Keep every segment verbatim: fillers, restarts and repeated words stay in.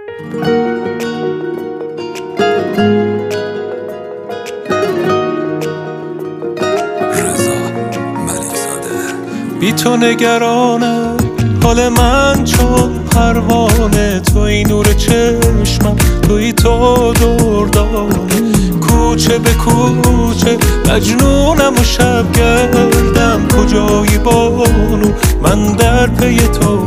بی تو نگرانم حال من چون پروانه، توی نور چشمم، توی تو دردانه. کوچه به کوچه مجنونم و شب گردم، کجایی بانو من در پی تو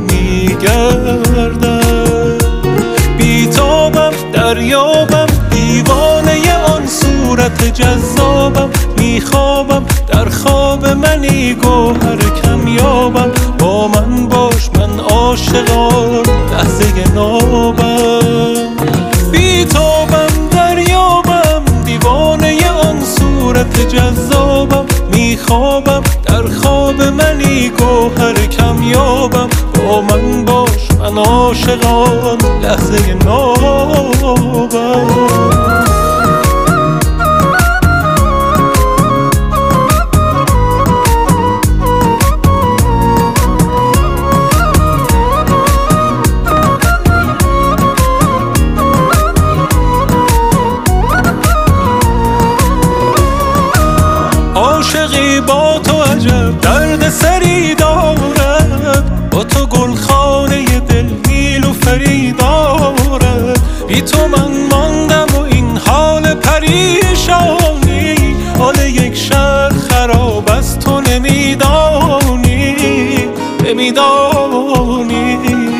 میگردم. بی تابم دریابم دیوانه آن صورت جذابم، میخوابم در خواب منی گوهر کمیابم. با من باش من عاشقان لحظه نابم. بی تابم دریابم دیوانه آن صورت جذابم، میخوابم در خواب منی گوهر کمیابم. با من باش من عاشقان لحظه نابم. عاشقی با تو عجب درد سری دارد، با تو گلخانه دل نیلوفری دارد. بی تو من ماندم و این حال پریشانی، حال یک شهر خراب از تو نمیدانی نمیدانی.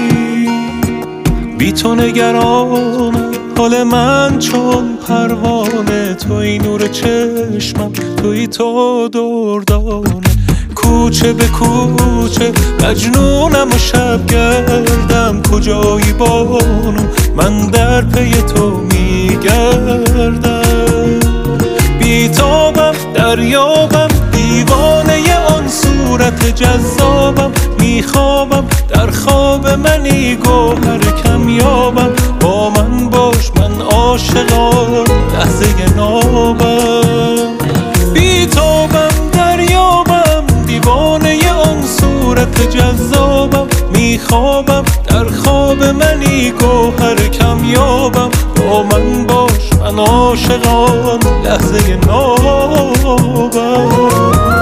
بی تو نگرانم حال من چون پروانه، توی نور چشمم، توی تو دردانه. کوچه به کوچه مجنونم و شب گردم، کجایی بانو من در پی تو میگردم. بی تابم دریابم دیوانه آن صورت جذابم، میخوابم در خواب منی گوهر کمیابم. با من باش من عاشقان لحظه نابم. بی تابم دریابم دیوانه آن صورت جذابم، میخوابم در خواب منی گوهر کمیابم. با من باش من عاشقان لحظه نابم.